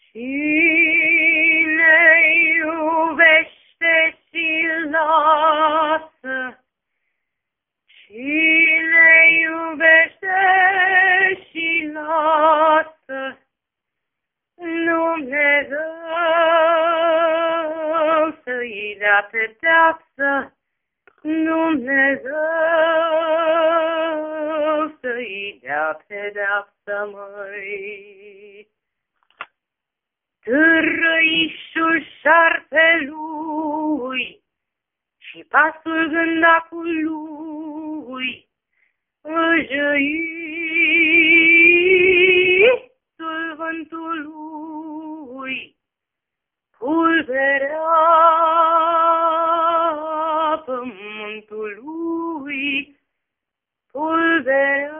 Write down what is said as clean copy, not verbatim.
Cine iubește și lasă, cine iubește și lasă, Dumnezeu să-i dea pedeapsă, Dumnezeu să-i dea pedeapsă, măi. Târăișul șarpelui și pasul gândacului, văjăitul vântului, pulberea pământului, pulberea